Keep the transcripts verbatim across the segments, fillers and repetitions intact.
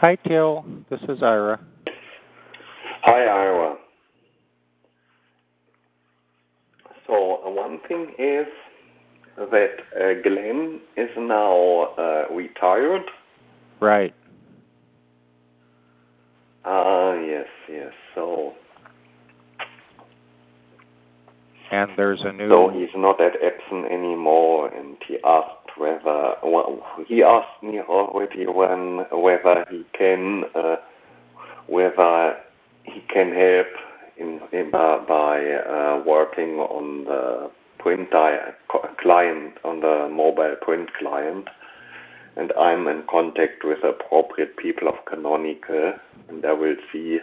Hi, Till. This is Ira. Hi, Ira. So uh, one thing is that uh, Glenn is now uh, retired. Right. Ah, yes, yes. So. And there's a new. So he's not at Epson anymore, and he asked whether. Well, he asked me already when whether he can uh, whether he can help in, in by, by uh, working on the print di- client, on the mobile print client, and I'm in contact with appropriate people of Canonical, and I will see.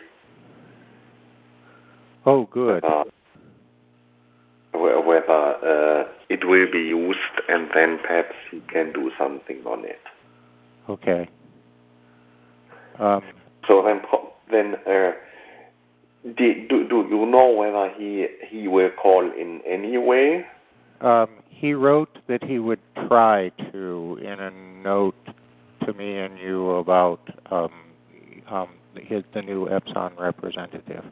Oh, good. Uh, whether uh, it will be used, and then perhaps he can do something on it. Okay. Um, so then, then uh, do, do do you know whether he he will call in anyway? Um, he wrote that he would try to in a note to me and you about um, um, his the new Epson representative.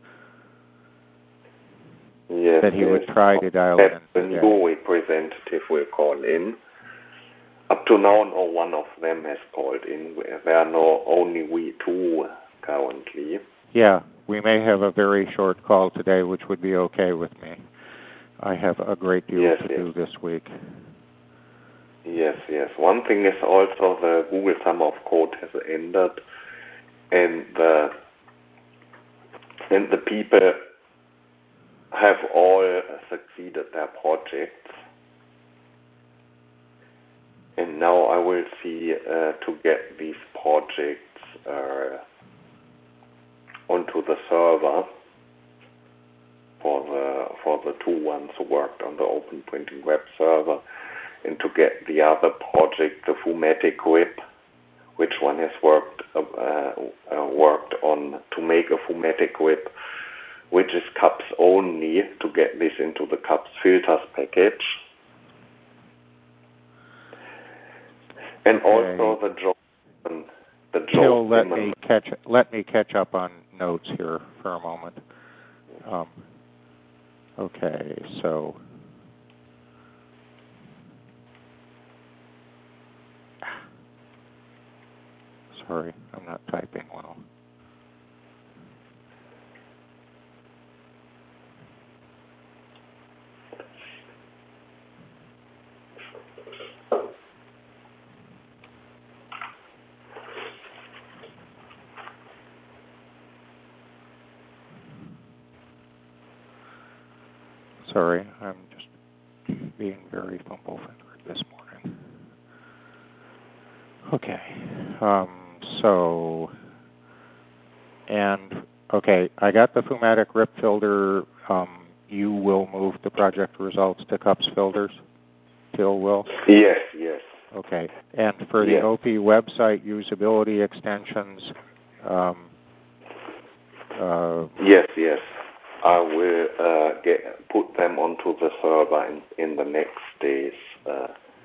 Yes, that he yes. would try to dial in. The new representative will call in. Up to now, no one of them has called in. There are no only we two currently. Yeah, we may have a very short call today, which would be okay with me. I have a great deal yes, to yes. do this week. Yes, yes. One thing is also the Google Summer of Code has ended, and the and the people have all succeeded their projects. And now I will see uh, to get these projects uh, onto the server for the for the two ones who worked on the Open Printing web server, and to get the other project, the Fumatic Whip, which one has worked uh, uh, worked on to make a Fumatic Whip, which is cups only, to get this into the cups filters package. And okay. also the Joe, the Joe, Joe let Simon. me catch let me catch up on notes here for a moment. Um, okay, so sorry, I'm not typing well. Sorry, I'm just being very fumble-fingered this morning. Okay, um, so, and, okay, I got the Fumatic Rip Filter. Um, you will move the project results to cups filters? Till will? Yes, yes. Okay, and for the yes. O P website usability extensions, um, uh, yes, yes. I will uh, get put them onto the server in, in the next days, uh,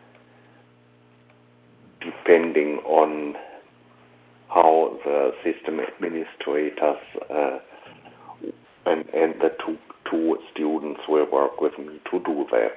depending on how the system administrators uh, and, and the two, two students will work with me to do that.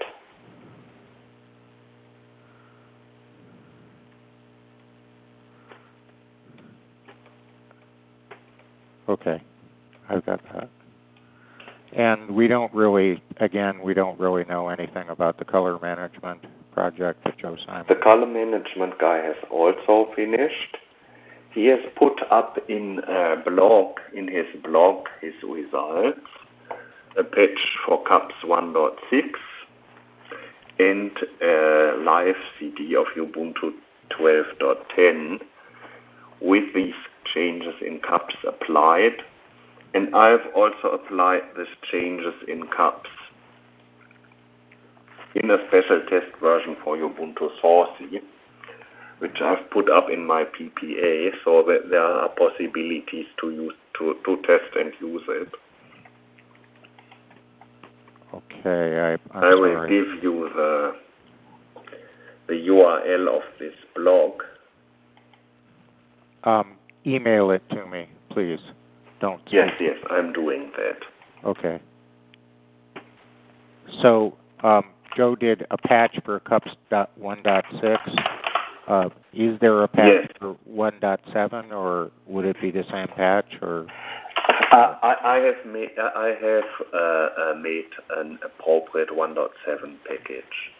okay, I've got that. And we don't really, again, we don't really know anything about the color management project with Joe Simon. The color management guy has also finished. He has put up in a blog, in his blog, his results, a patch for cups one point six and a live C D of Ubuntu twelve point ten with these changes in cups applied. And I've also applied these changes in cups in a special test version for Ubuntu Saucy, which I've put up in my P P A, so that there are possibilities to use to, to test and use it. Okay, I, I'm I will sorry. give you the the U R L of this blog. Um, email it to me, please. Don't. Yes, yes, I'm doing that. Okay. So um, Joe did a patch for cups one point six. Uh, is there a patch yes. for one point seven, or would it be the same patch? Or uh, I, I have made I have uh, uh, made an appropriate one point seven package.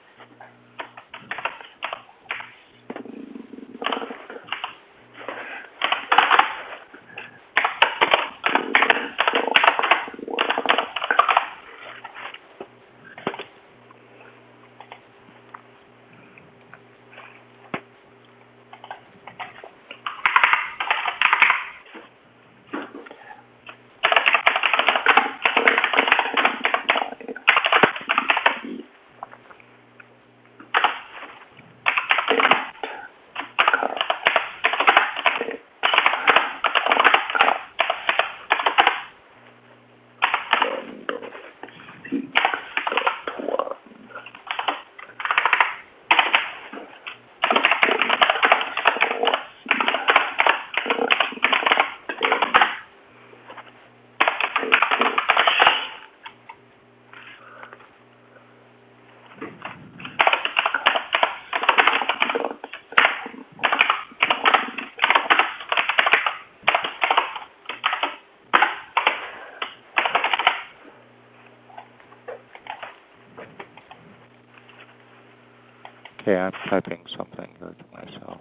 Okay, I'm typing something here to myself.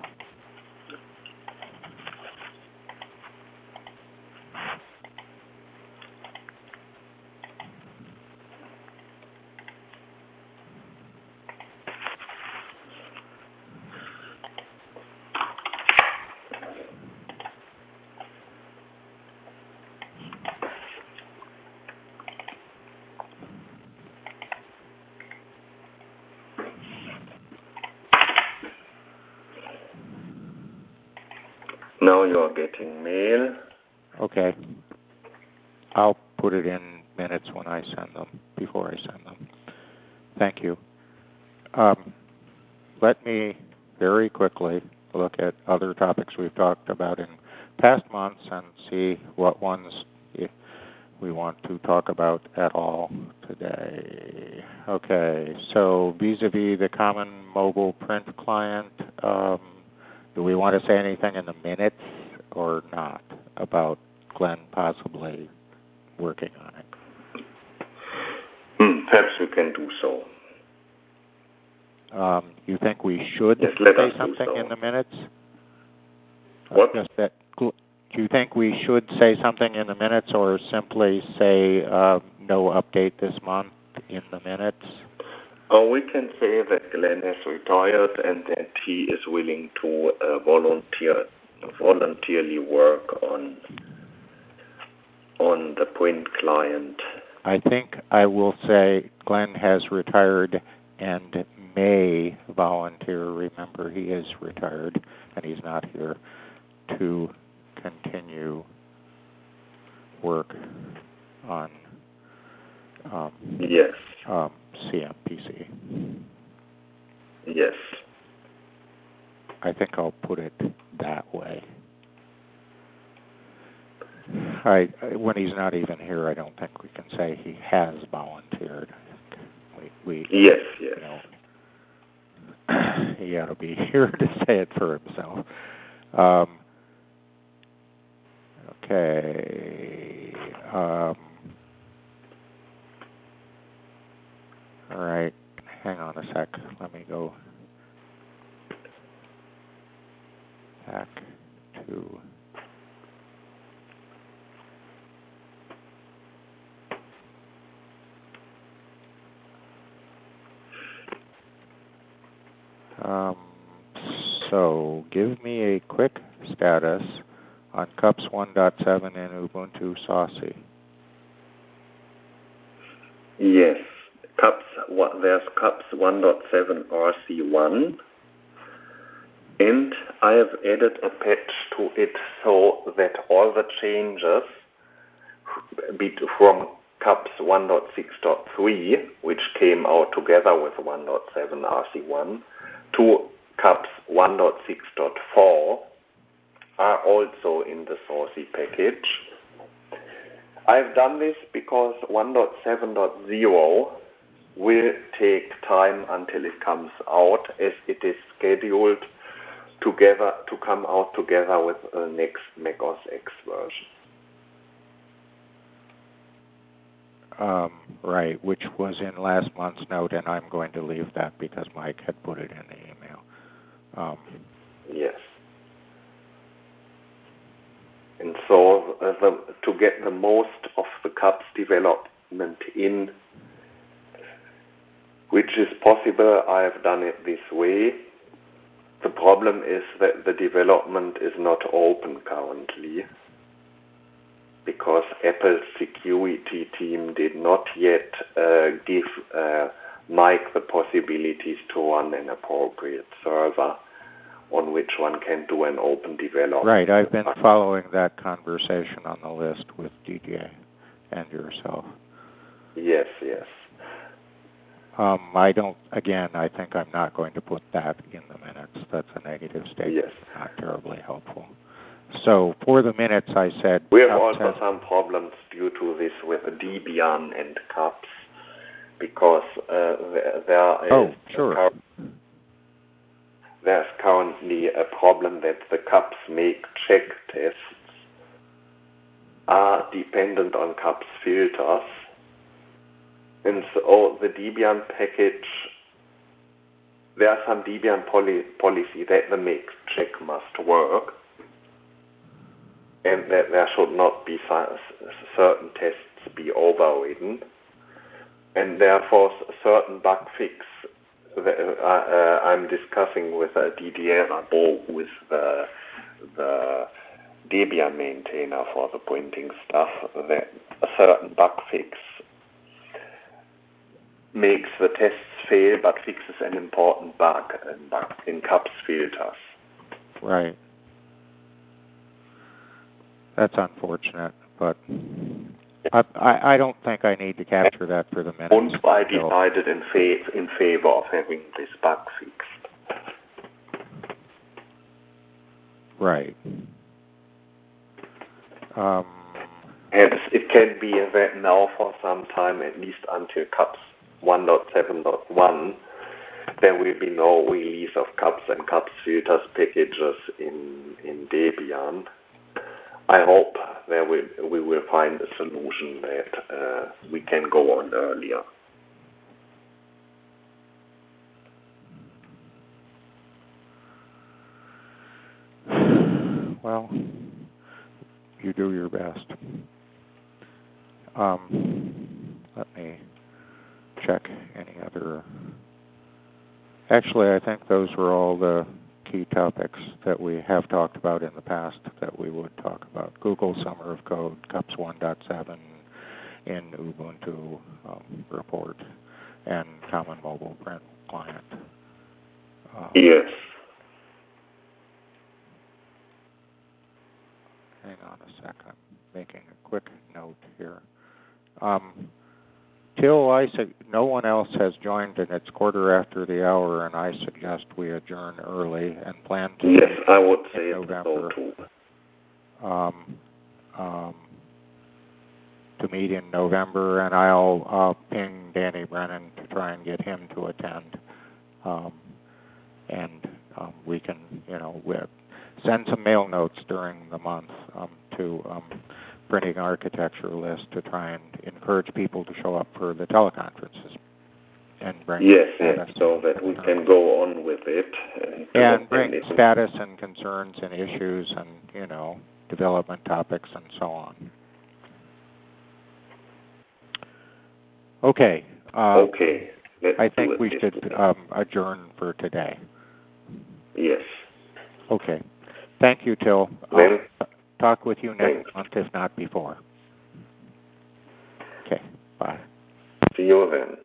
Now you're getting mail. Okay. I'll put it in minutes when I send them, before I send them. Thank you. Um, let me very quickly look at other topics we've talked about in past months and see what ones we want to talk about at all today. Okay, so vis-a-vis the common mobile print client, um, do we want to say anything in the minutes or not about Glenn possibly working on it? Hmm, perhaps we can do so. Um, you think we should yes, let say us something do so. in the minutes? What? Uh, just that, do you think we should say something in the minutes, or simply say uh, no update this month in the minutes? Oh, we can say that Glenn has retired and that he is willing to uh, volunteer, voluntarily work on on the print client. I think I will say Glenn has retired and may volunteer. Remember, he is retired and he's not here to continue work on um, yes. um, C M P C. Yes. I think I'll put it that way. I, when he's not even here, I don't think we can say he has volunteered. We, we yes, yes. You know, he ought to be here to say it for himself. Um, okay. Um, all right. Hang on a sec. Let me go back to... Um, so, give me a quick status on cups one point seven in Ubuntu Saucy. Yes, cups. There's cups one point seven R C one, and I have added a patch to it so that all the changes from cups one point six point three, which came out together with one point seven R C one, to cups one point six point four are also in the sourcey package. I've done this because one point seven point zero will take time until it comes out, as it is scheduled together to come out together with the next macOS X version. Um, right, which was in last month's note, and I'm going to leave that because Mike had put it in the email. Um, yes. And so uh, the, to get the most of the C U P S development in, which is possible, I have done it this way. The problem is that the development is not open currently, because Apple's security team did not yet uh, give uh, Mike the possibilities to run an appropriate server on which one can do an open development. Right, I've been following that conversation on the list with D J and yourself. Yes, yes. Um, I don't, again, I think I'm not going to put that in the minutes. That's a negative statement. Yes. Not terribly helpful. So for the minutes, I said... We have also has, some problems due to this with Debian and C U P S, because uh, there, there is... Oh, sure. There's currently a problem that the C U P S make check tests are dependent on C U P S filters. And so the Debian package, there are some Debian poly, policy that the make check must work, and that there should not be certain tests be overridden, and therefore certain bug fix that uh, uh, I'm discussing with uh, Didier Rabot, with the, the Debian maintainer for the printing stuff, that a certain bug fix makes the tests fail but fixes an important bug in, bug in C U P S filters. Right. That's unfortunate, but I, I, I don't think I need to capture that for the minutes. And I decided in, fa- in favor of having this bug fixed. Right. Um, and it can be that now for some time, at least until C U P S one point seven point one, there will be no release of C U P S and C U P S filters packages in, in Debian. I hope that we, we will find a solution that uh, we can go on earlier. Well, you do your best. Um, let me check any other. Actually, I think those were all the key topics that we have talked about in the past that we would talk about. Google Summer of Code, C U P S one point seven in Ubuntu um, report, and Common Mobile Print Client. Um, yes. Hang on a sec. I'm making a quick note here. Um, Till I su- no one else has joined, and it's quarter after the hour, and I suggest we adjourn early and plan to. Yes, I would say November, so too. Um, um, to meet in November, and I'll uh, ping Danny Brennan to try and get him to attend, um, and um, we can, you know, we send some mail notes during the month um, to. Um, printing architecture list to try and encourage people to show up for the teleconferences and bring yes, yes, so that we can go on with it and, and bring status and concerns and issues and, you know, development topics and so on. Okay. Uh, okay. Let's I think we should um, adjourn for today. Yes. Okay. Thank you, Till. Well, I'll talk with you next thanks. month, if not before. Okay. Bye. See you then.